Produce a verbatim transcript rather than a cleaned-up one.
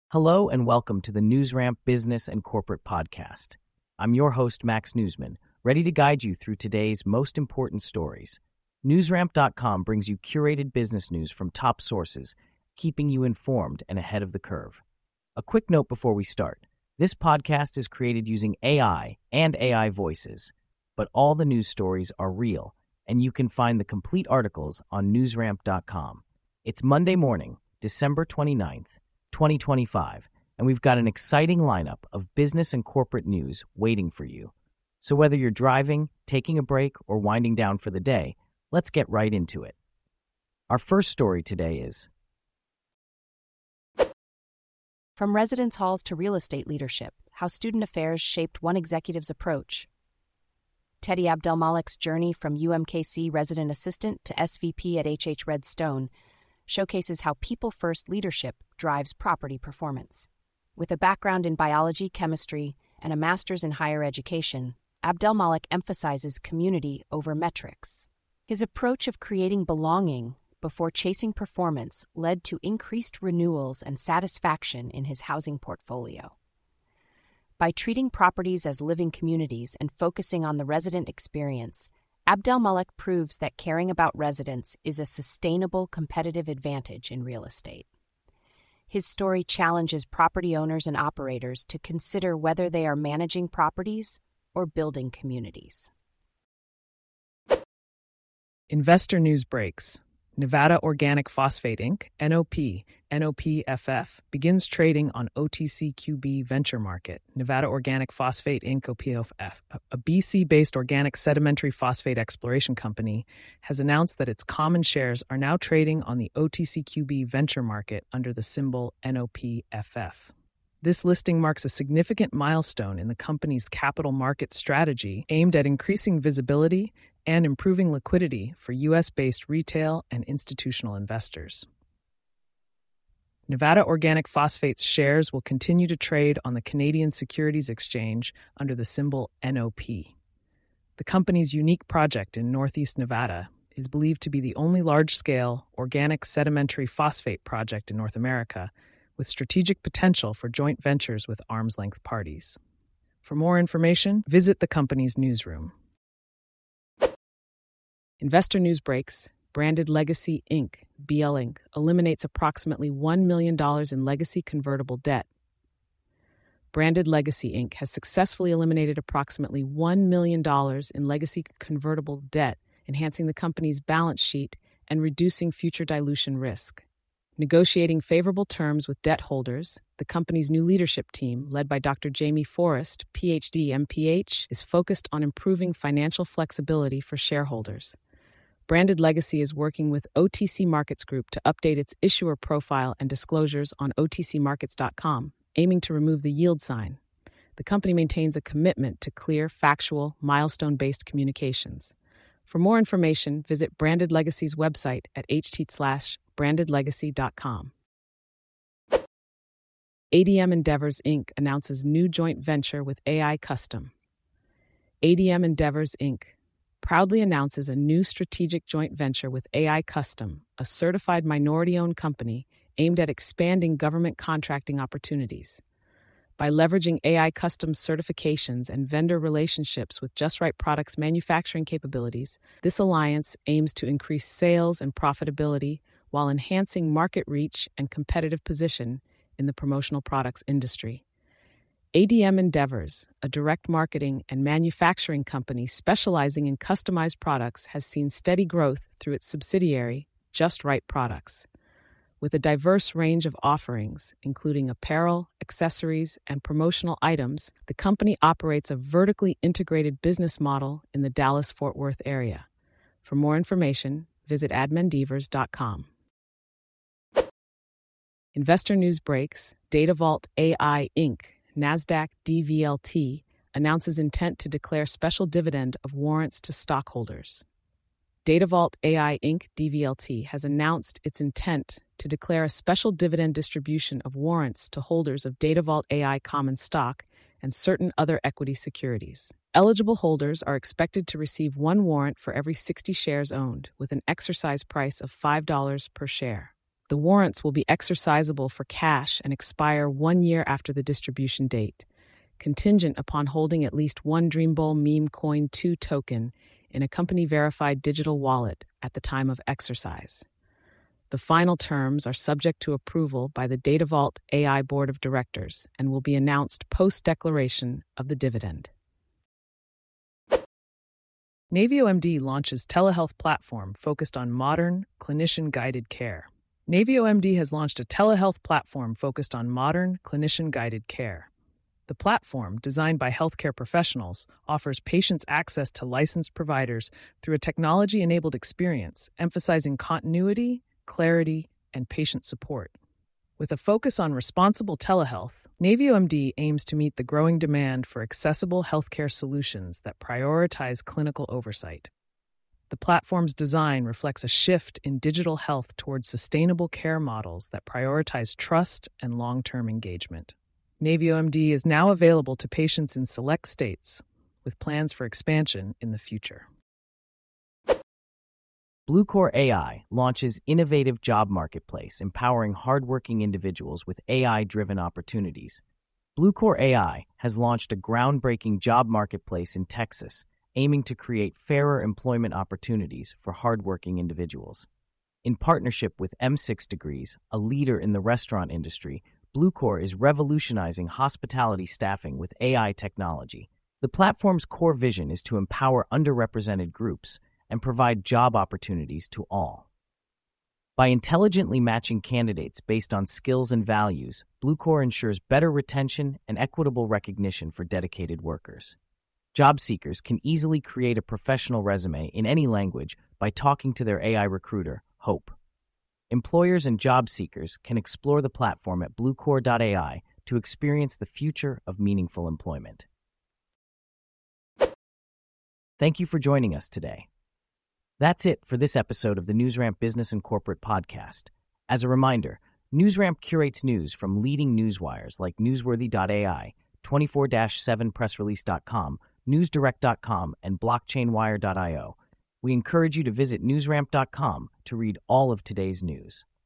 Hello and welcome to the NewsRamp Business and Corporate Podcast. I'm your host, Max Newsman, ready to guide you through today's most important stories. NewsRamp dot com brings you curated business news from top sources, keeping you informed and ahead of the curve. A quick note before we start. This podcast is created using A I and A I voices, but all the news stories are real, and you can find the complete articles on NewsRamp dot com. It's Monday morning, December twenty-ninth, twenty twenty-five, and we've got an exciting lineup of business and corporate news waiting for you. So whether you're driving, taking a break, or winding down for the day, let's get right into it. Our first story today is From residence halls to real estate leadership, how student affairs shaped one executive's approach. Teddy Abdelmalik's journey from U M K C resident assistant to S V P at H H Redstone showcases how people-first leadership drives property performance. With a background in biology, chemistry, and a master's in higher education, Abdelmalik emphasizes community over metrics. His approach of creating belonging before chasing performance led to increased renewals and satisfaction in his housing portfolio. By treating properties as living communities and focusing on the resident experience, Abdelmalik proves that caring about residents is a sustainable competitive advantage in real estate. His story challenges property owners and operators to consider whether they are managing properties or building communities. Investor news breaks. Nevada Organic Phosphate Incorporated, N O P, N O P F F, begins trading on O T C Q B Venture Market. Nevada Organic Phosphate Incorporated, O P F, a B C-based organic sedimentary phosphate exploration company, has announced that its common shares are now trading on the O T C Q B Venture Market under the symbol N O P F F. This listing marks a significant milestone in the company's capital market strategy aimed at increasing visibility and improving liquidity for U S-based retail and institutional investors. Nevada Organic Phosphate's shares will continue to trade on the Canadian Securities Exchange under the symbol N O P. The company's unique project in Northeast Nevada is believed to be the only large-scale organic sedimentary phosphate project in North America, with strategic potential for joint ventures with arm's-length parties. For more information, visit the company's newsroom. Investor news breaks. Branded Legacy Incorporated, B L Incorporated, eliminates approximately one million dollars in legacy convertible debt. Branded Legacy Incorporated has successfully eliminated approximately one million dollars in legacy convertible debt, enhancing the company's balance sheet and reducing future dilution risk. Negotiating favorable terms with debt holders, the company's new leadership team, led by Doctor Jamie Forrest, P H D, M P H, is focused on improving financial flexibility for shareholders. Branded Legacy is working with O T C Markets Group to update its issuer profile and disclosures on O T C markets dot com, aiming to remove the yield sign. The company maintains a commitment to clear, factual, milestone-based communications. For more information, visit Branded Legacy's website at h t slash branded legacy dot com. A D M Endeavors Incorporated announces new joint venture with A I Custom. A D M Endeavors Incorporated proudly announces a new strategic joint venture with A I Custom, a certified minority-owned company aimed at expanding government contracting opportunities. By leveraging A I Custom's certifications and vendor relationships with Just Right Products' manufacturing capabilities, this alliance aims to increase sales and profitability while enhancing market reach and competitive position in the promotional products industry. A D M Endeavors, a direct marketing and manufacturing company specializing in customized products, has seen steady growth through its subsidiary, Just Right Products. With a diverse range of offerings, including apparel, accessories, and promotional items, the company operates a vertically integrated business model in the Dallas-Fort Worth area. For more information, visit admendivers dot com. Investor news breaks. DataVault A I Incorporated, NASDAQ D V L T, announces intent to declare special dividend of warrants to stockholders. DataVault A I Incorporated, D V L T, has announced its intent to declare a special dividend distribution of warrants to holders of DataVault A I common stock and certain other equity securities. Eligible holders are expected to receive one warrant for every sixty shares owned, with an exercise price of five dollars per share. The warrants will be exercisable for cash and expire one year after the distribution date, contingent upon holding at least one Dreambowl Meme Coin two token in a company-verified digital wallet at the time of exercise. The final terms are subject to approval by the DataVault A I Board of Directors and will be announced post-declaration of the dividend. NavioMD launches telehealth platform focused on modern, clinician-guided care. NavioMD has launched a telehealth platform focused on modern, clinician-guided care. The platform, designed by healthcare professionals, offers patients access to licensed providers through a technology-enabled experience, emphasizing continuity, clarity, and patient support. With a focus on responsible telehealth, NavioMD aims to meet the growing demand for accessible healthcare solutions that prioritize clinical oversight. The platform's design reflects a shift in digital health towards sustainable care models that prioritize trust and long-term engagement. NavioMD is now available to patients in select states, with plans for expansion in the future. Bluecore A I launches innovative job marketplace empowering hardworking individuals with A I-driven opportunities. Bluecore A I has launched a groundbreaking job marketplace in Texas, aiming to create fairer employment opportunities for hardworking individuals. In partnership with M six Degrees, a leader in the restaurant industry, Bluecore is revolutionizing hospitality staffing with A I technology. The platform's core vision is to empower underrepresented groups and provide job opportunities to all. By intelligently matching candidates based on skills and values, Bluecore ensures better retention and equitable recognition for dedicated workers. Job seekers can easily create a professional resume in any language by talking to their A I recruiter, Hope. Employers and job seekers can explore the platform at bluecore dot A I to experience the future of meaningful employment. Thank you for joining us today. That's it for this episode of the NewsRamp Business and Corporate Podcast. As a reminder, NewsRamp curates news from leading newswires like newsworthy dot A I, twenty-four seven press release dot com, newsdirect dot com, and blockchain wire dot I O. We encourage you to visit newsramp dot com to read all of today's news.